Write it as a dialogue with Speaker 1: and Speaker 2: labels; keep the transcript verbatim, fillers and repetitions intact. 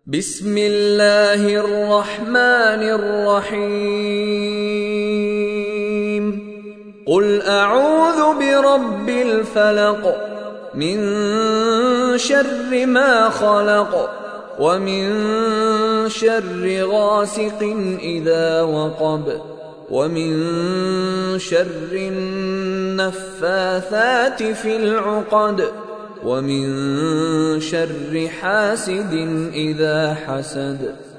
Speaker 1: बिस्मिल्लाहिर रहमानिर रहीम। कुल अऊज़ु बिरब्बिल फलक मिन शर्रि मा खलक व मिन शर्रि गासिकिन इज़ा वक़ब व मिन शर्रि नफ़्फ़ाथाति फ़िल उक़द व मिन शर्रि हासिदिन इज़ा हसद।